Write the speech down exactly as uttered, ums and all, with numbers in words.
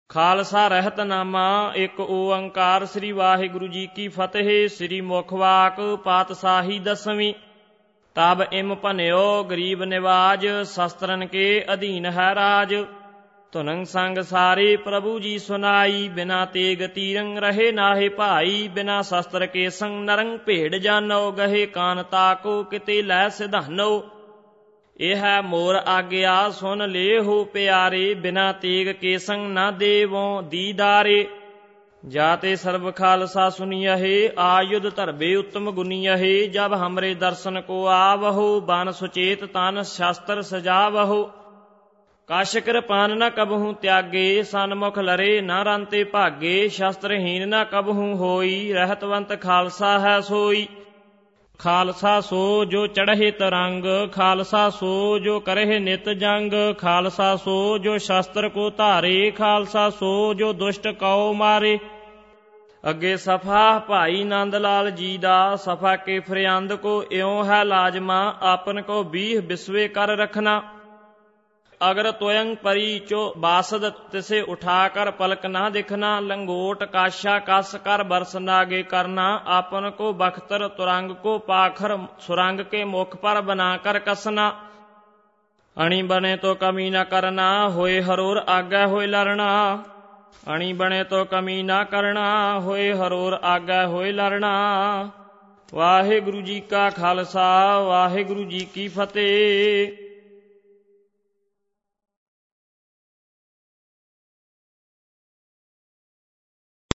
ਖਾਲਸਾ ਰਹਿਤਨਾਮਾ ਇੱਕ ਓੰਕਾਰ। ਸ੍ਰੀ ਵਾਹਿਗੁਰੂ ਜੀ ਕੀ ਫਤਿਹ। ਸ੍ਰੀ ਮੁਖ ਵਾਕ ਪਾਤਸ਼ਾਹੀ ਦਸਵੀਂ। ਤਬ ਇਮ ਭਨਿਓ ਗਰੀਬ ਨਿਵਾਜ, ਸ਼ਸਤਰਨ ਕੇ ਅਧੀਨ ਹੈ ਰਾਜ। ਧੁਨੰ ਸੰਗ ਸਾਰੇ ਪ੍ਰਭੂ ਜੀ ਸੁਨਾਈ, ਬਿਨਾ ਤੇਗ ਤੀਰੰ ਰਹੇ ਨਾਹੇ ਭਾਈ। ਬਿਨਾ ਸ਼ਸਤਰ ਕੇ ਸੰਗ ਨਰੰਗ ਭੇੜ ਜਾਨੋ, ਗਹੇ ਕਾਨ ਤਾਕੋ ਕਿਤੇ ਲੈ ਸਿਧਾਨੋ। ਇਹ ਹੈ ਮੋਰ ਆਗਿਆ ਸੁਨ ਲੇਹੋ ਪਿਆਰੇ, ਬਿਨਾ ਤੇਗ ਕੇ ਸੰਗ ਨਾ ਦੇਵੋ ਦੀਦਾਰੇ। ਜਾਤੇ ਸਰਬ ਖਾਲਸਾ ਸੁनियहे, आयुध धरबे उत्तम गुनियहे। जब हमरे दर्शन को आवहो, बन सुचेत तन शास्त्र सजावहो। कश कृपान न कबहू त्यागे, सन्मुख लरे न रंते भागे। शस्त्रहीन न कबहू होई, रहतवंत खालसा है सोई। खालसा सो जो चढ़े तरंग, खालसा सो जो करहे नित जंग। खालसा सो जो शस्त्र को धारे, खालसा सो जो दुष्ट कौ मारे। ਅੱਗੇ ਸਫਾ ਭਾਈ ਨੰਦ ਲਾਲ ਜੀ ਦਾ। ਸਫਾ ਕੇ ਫਰਿਆੰਦ ਕੋ ਇਉਂ ਹੈ ਲਾਜਮਾ, ਆਪਨ ਕੋ ਵੀਹ ਬਿਸਵੇ ਕਰ ਰਖਨਾ। ਅਗਰ ਤੋਯੰ ਪਰੀ ਚੋ ਬਾਸਦ, ਤਿਸੇ ਉਠਾ ਕਰ ਪਲਕ ਨਾ ਦਿਖਣਾ। ਲੰਗੋਟ ਕਾਸ਼ਾ ਕਸ ਕਰ ਬਰਸ ਨਾਗੇ ਕਰਨਾ, ਆਪਨ ਕੋ ਬਖਤਰ ਤੁਰੰਗ ਕੋ ਪਾਖਰ। ਸੁਰੰਗ ਕੇ ਮੁਖ ਪਰ ਬਨਾ ਕਰ ਕਸਨਾ। ਅਣੀ ਬਨੇ ਤੋ ਕਮੀ ਨਾ ਕਰਨਾ, ਹੋਏ ਹਰੋਰ ਆਗੈ ਹੋਏ ਲਰਣਾ। ਅਣੀ ਬਣੇ ਤੋ ਕਮੀ ਨਾ ਕਰਨਾ, ਹੋਏ ਹਰੋਰ ਆਗੈ ਹੋਏ ਲਰਣਾ। ਵਾਹਿਗੁਰੂ ਜੀ ਕਾ ਖਾਲਸਾ, ਵਾਹਿਗੁਰੂ ਜੀ ਕੀ ਫਤਿਹ।